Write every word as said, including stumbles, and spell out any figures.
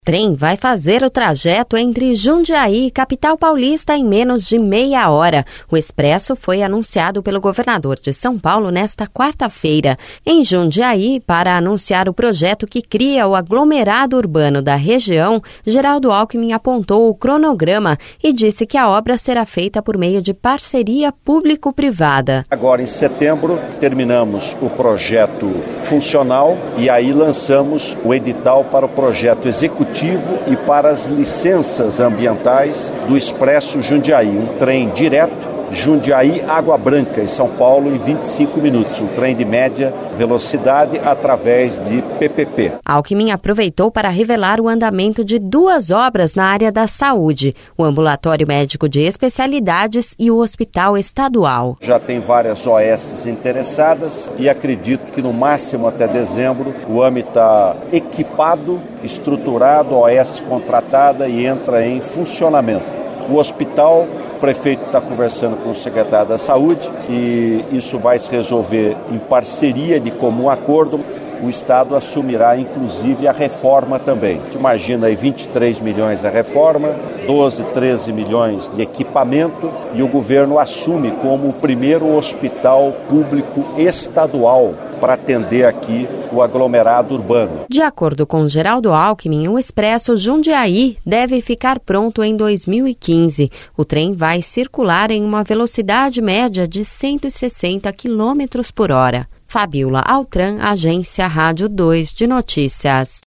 Trem vai fazer o trajeto entre Jundiaí e capital paulista em menos de meia hora. O expresso foi anunciado pelo governador de São Paulo nesta quarta-feira. Em Jundiaí, para anunciar o projeto que cria o aglomerado urbano da região, Geraldo Alckmin apontou o cronograma e disse que a obra será feita por meio de parceria público-privada. Agora, em setembro, terminamos o projeto funcional e aí lançamos o edital para o projeto executivo e para as licenças ambientais do Expresso Jundiaí, um trem direto Jundiaí Água Branca, em São Paulo, em vinte e cinco minutos, um trem de média velocidade através de P P P. Alckmin aproveitou para revelar o andamento de duas obras na área da saúde, o Ambulatório Médico de Especialidades e o Hospital Estadual. Já tem várias O S interessadas e acredito que no máximo até dezembro o A M I está equipado, estruturado, O S contratada e entra em funcionamento. O hospital, o prefeito está conversando com o secretário da Saúde e isso vai se resolver em parceria de comum acordo. O Estado assumirá, inclusive, a reforma também. Imagina aí vinte e três milhões a reforma, doze, treze milhões de equipamento e o governo assume como o primeiro hospital público estadual para atender aqui o aglomerado urbano. De acordo com Geraldo Alckmin, o Expresso Jundiaí deve ficar pronto em dois mil e quinze. O trem vai circular em uma velocidade média de cento e sessenta quilômetros por hora. Fabiola Altran, Agência Rádio dois de Notícias.